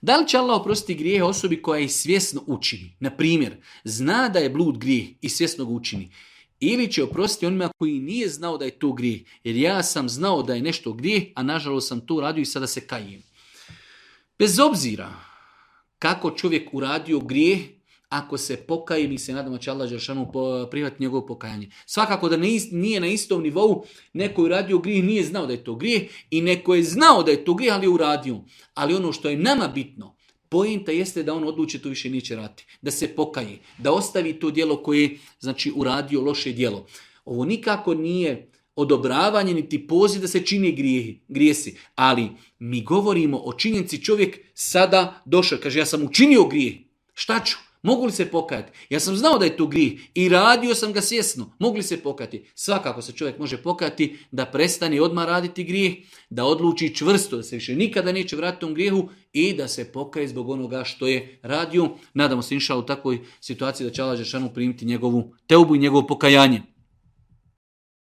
Da li će Allah oprostiti grijehe osobi koja ih svjesno učini? Na primjer, zna da je blud grijeh i svjesno ga učini. Ili će oprostiti onima koji nije znao da je to grijeh. Jer ja sam znao da je nešto grijeh, a nažalost sam to uradio i sada se kajem. Bez obzira kako čovjek uradio grijeh, ako se pokaje, mi se nadamo će Allah dželešanu prihvatiti njegovo pokajanje. Svakako da nije na istom nivou, neko je uradio grijeh, nije znao da je to grijeh, i neko je znao da je to grijeh, ali je uradio. Ali ono što je nama bitno, poenta jeste da on odluči to više neće raditi, da se pokaje, da ostavi to djelo koje je znači, uradio loše djelo. Ovo nikako nije odobravanje niti poziv da se čini grijesi, ali mi govorimo o činjenici, čovjek sada došao, kaže ja sam učinio grijeh, šta ću? Mogu li se pokajati? Ja sam znao da je to grijeh i radio sam ga svjesno. Mogu li se pokajati? Svakako se čovjek može pokajati da prestane odmah raditi grijeh, da odluči čvrsto da se više nikada neće vratiti tom grijehu i da se pokaje zbog onoga što je radio. Nadamo se inša u takvoj situaciji da će Allah dželešanu primiti njegovu teubu i njegovo pokajanje.